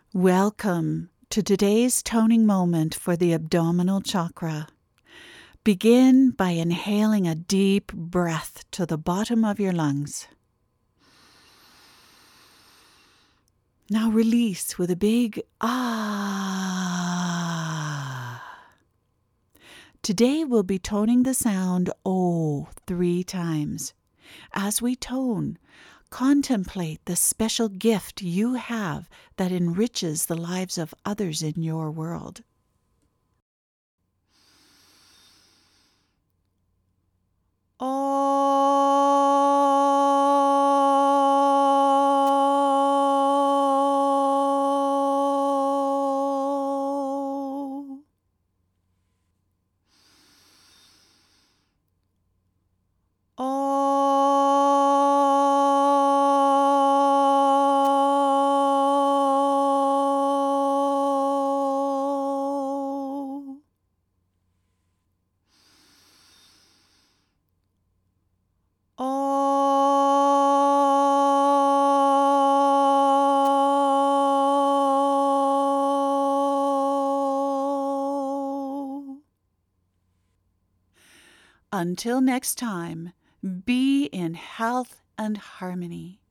Welcome to today's toning moment for the abdominal chakra. Begin by inhaling a deep breath to the bottom of your lungs. Now release with a big ah. Today we'll be toning the sound O 3 times. As we tone, contemplate the special gift you have that enriches the lives of others in your world. Oh. Oh. Oh. Until next time, be in health and harmony.